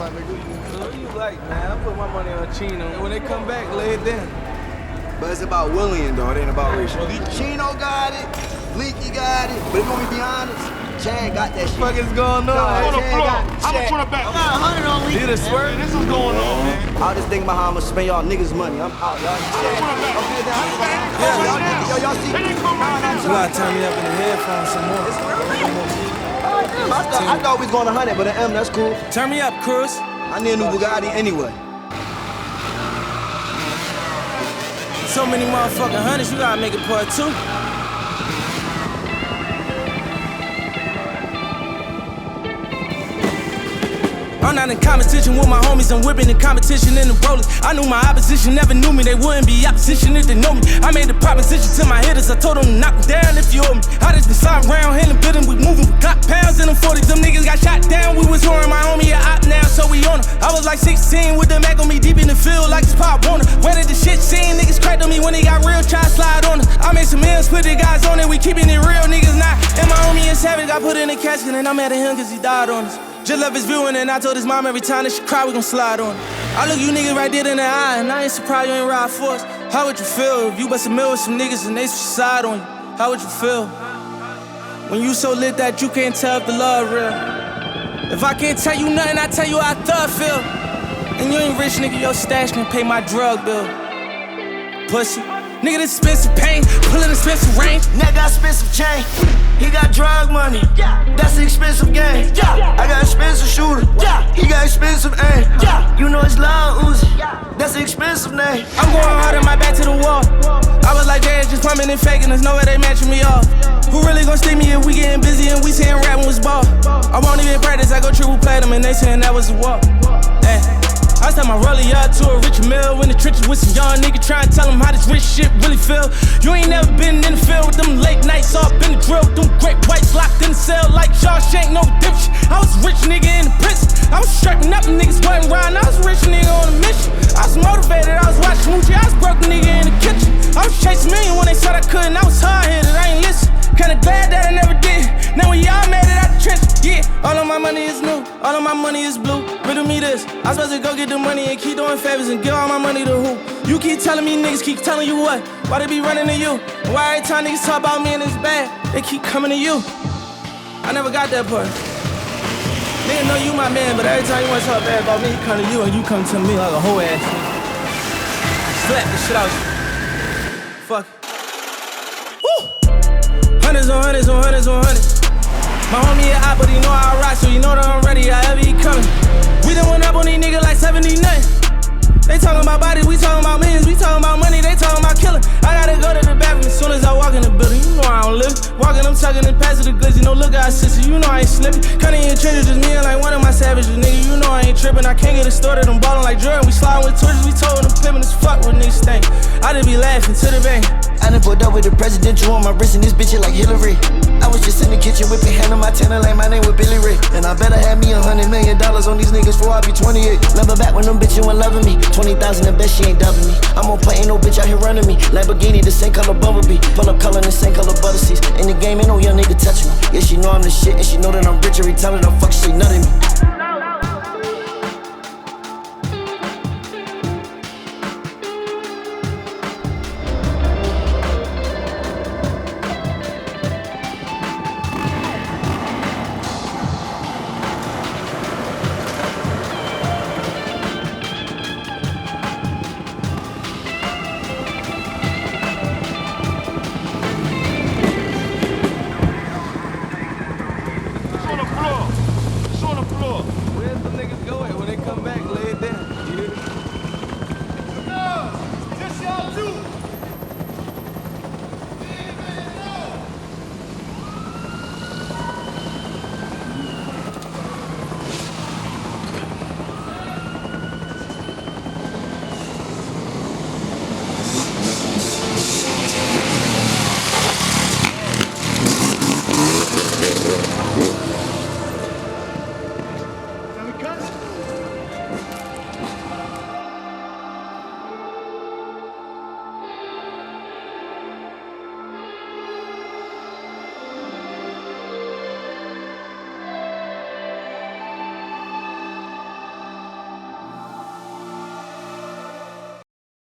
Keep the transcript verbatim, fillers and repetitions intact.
my nigga. What do you like, man? I put my money on Chino. When they come back, lay it down. But it's about William, though. It ain't about Rich. Chino got it. Leaky got it. But if you want me to be honest, Chad got that shit. What the fuck is going on? No, On the Chad floor. got How much Chad. on the back? I got a hundred on Leaky. Did it swerve? This is going on, man. I was just thinking about how I'm gonna spend y'all niggas' money. I'm out, y'all. Okay, then I'm saying. Yeah, Y'all niggas, yo, y'all see. You gotta turn me up in the headphones some more. I thought, I thought we was going to hundred, but an M, that's cool. Turn me up, Cruz. I need a new Bugatti anyway. So many motherfucking hundreds, you gotta make it part two. I'm not in competition with my homies, I'm whipping in competition in the rollers. I knew my opposition never knew me, they wouldn't be opposition if they know me. I made the proposition to my hitters, I told them to knock them down if you owe me. I just been sliding around, handling building, we moving, we got pounds in them forties. Them niggas got shot down, we was whoring my homie a op now, so we on her. I was like sixteen with the Mac on me deep in the field like it's Pop Warner. Where did the shit seen? Niggas cracked on me when they got real, try to slide on her. I made some M's, put the guys on it, we keeping it real, niggas not. And my homie is Savage got put in the casket and I'm mad at him cause he died on us. Just love his viewing and I told his mom every time that she cry we gon' slide on her. I look you niggas right there in the eye and I ain't surprised you ain't ride for us. How would you feel if you bust a mill with some niggas and they suicide on you? How would you feel? When you so lit that you can't tell if the love real. If I can't tell you nothing, I tell you how I thug feel. And you ain't rich, nigga, your stash can pay my drug bill. Pussy. Nigga, this expensive pain, pullin' expensive range. Nigga got expensive chain, he got drug money. Yeah, that's an expensive game. Yeah, I got expensive shooter. Yeah, he got expensive aim. Yeah, you know it's loud Uzi. That's an expensive name. I'm going hard and my back to the wall. I was like, Jay, just pumping and faking. There's no way they matching me off. Who really gon' stick me if we getting busy and we saying rapping was ball? I won't even practice, I go triple platinum and they saying that was a walk. Hey. I sent my rollie up to a rich mill in the trenches with some young nigga trying to tell him how this rich shit really feel. You ain't never been in the field with them late nights all in the drill. Them great whites locked in the cell like Shawshank, no redemption. I was a rich nigga in the prison. I was strapping up and niggas wasn't riding. I was a rich nigga on a mission. I was motivated, I was watching Moochie. I was broke nigga in the kitchen. I was chasing million when they said I couldn't. I was hard-headed, I ain't listen. Kinda glad that I never did. Now we all made it out the trench. Yeah, all of my money is new, all of my money is blue. Riddle me this, I'm supposed to go get the money and keep doing favors and give all my money to who? You keep telling me niggas keep telling you what? Why they be running to you? Why every time niggas talk about me and it's bad, they keep coming to you? I never got that part. Nigga know you my man, but every time you wanna talk bad about me, he come to you and you come to me like a whole ass nigga. Slap the shit out you. Fuck it. Hundreds on hundreds on hundreds on hundreds. My homie a hot, but he know I rock, so you know that I'm ready, however he coming. We done went up on these niggas like seventy nothing. They talking about bodies, we talking about millions, we talking about money, they talking about killing. I gotta go to the bathroom as soon as I walk in the building. You know I don't live. Walking, I'm tucking and passing the glizzy. No look out, sister, you know I ain't slipping. Cutting in trenches, just me and like one of my savages, nigga. You know I ain't tripping. I can't get it started, I'm ballin' like Jordan. We sliding with torches, we told them pimpin' as fuck with niggas stink. I just be laughing to the bank. I done pulled up with the presidential on my wrist and this bitch like Hillary. I was just in the kitchen whipping hand on my tenner like my name was Billy Ray. And I better have me a hundred million dollars on these niggas before I be twenty-eight. Remember back when them bitches weren't loving me. Twenty thousand and bet she ain't dubbing me. I'm on play, ain't no bitch out here running me. Lamborghini the same color Bumblebee. Pull up color the same color butter seats. In the game ain't no young nigga touching me. Yeah, she know I'm the shit and she know that I'm rich every time that I fuck she nutting me.